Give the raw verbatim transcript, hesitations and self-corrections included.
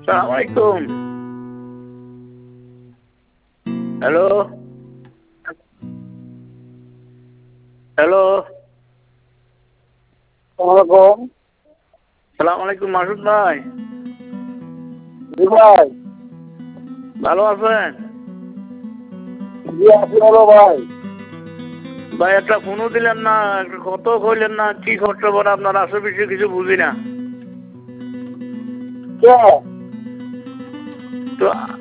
আসসালামু আলাইকুম। Hello hello আসসালামু আলাইকুম মাসুদ ভাই। জি ভাই। ভালো আছেন? জি আছি ভালো ভাই। ভাই একটা ফোনও দিলেন না, একটা কত কইলেন না, কি খবর আপনার আশেপাশে কিছু বুঝি না। কে? তো